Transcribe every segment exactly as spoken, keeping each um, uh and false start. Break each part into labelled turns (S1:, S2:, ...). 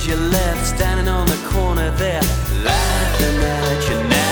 S1: as you left, standing on the corner there, laughing at you now.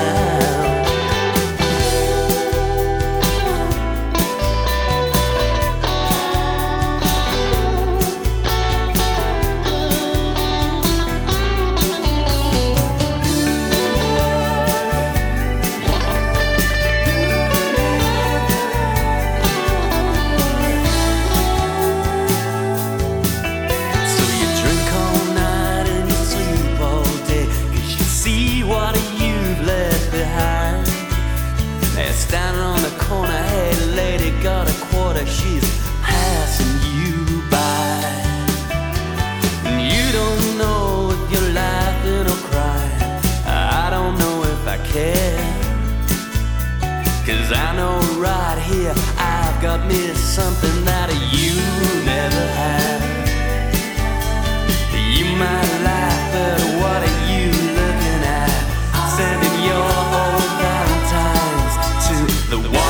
S1: Standing on the corner, hey lady, got a quarter, she's passing you by. And you don't know if you're laughing or crying, I don't know if I care. Cause I know right here, I've got me something that you never had. You might laugh, but what are you looking at? Sending your old Valentine's to the one.